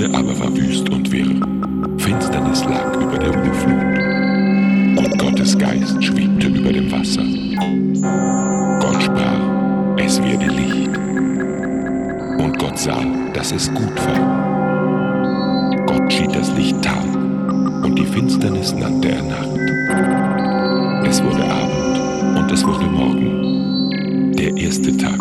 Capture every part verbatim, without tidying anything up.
Erde aber war wüst und wirr. Finsternis lag über der Urflut. Und Gottes Geist schwebte über dem Wasser. Gott sprach, es werde Licht. Und Gott sah, dass es gut war. Gott schied das Licht Tag, und die Finsternis nannte er Nacht. Es wurde Abend, und es wurde Morgen, der erste Tag.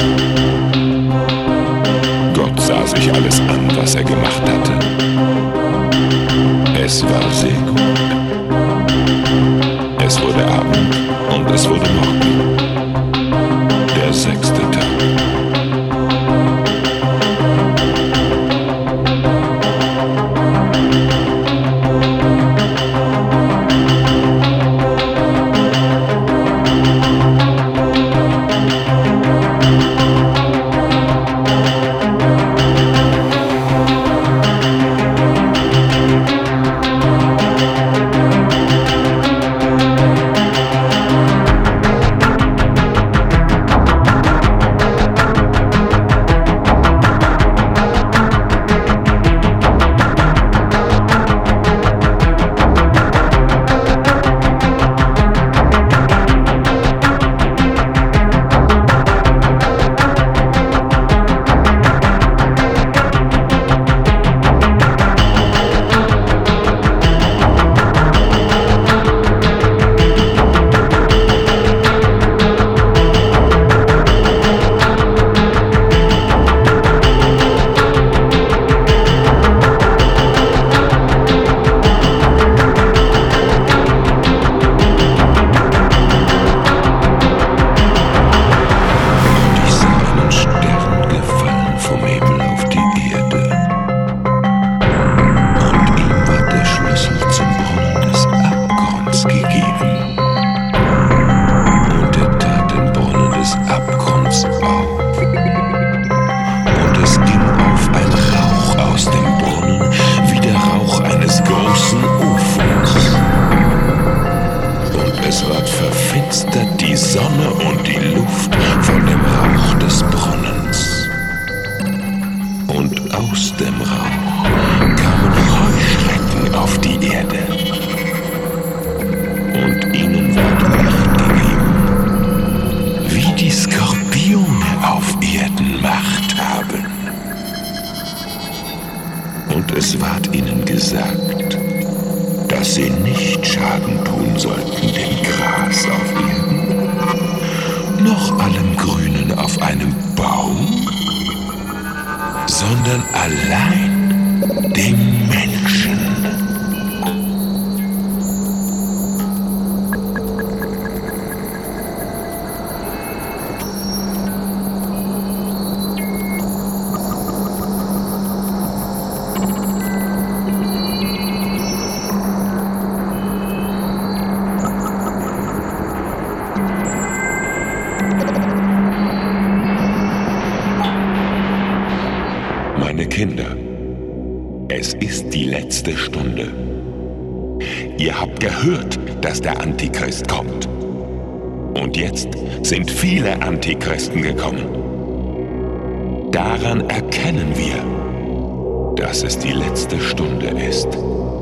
Gott sah sich alles an, was er gemacht hatte. Es war sehr gut. Es wurde Abend und es wurde Morgen. Der sechste Tag. Die Sonne und die Luft von dem Rauch des Brunnens. Und aus dem Rauch kamen Heuschrecken auf die Erde. Und ihnen ward Macht gegeben, wie die Skorpione auf Erden Macht haben. Und es ward ihnen gesagt, dass sie nicht Schaden tun sollten dem Gras auf Erden, noch allem Grünen auf einem Baum, sondern allein dem Menschen. Meine Kinder, es ist die letzte Stunde. Ihr habt gehört, dass der Antichrist kommt. Und jetzt sind viele Antichristen gekommen. Daran erkennen wir, dass es die letzte Stunde ist.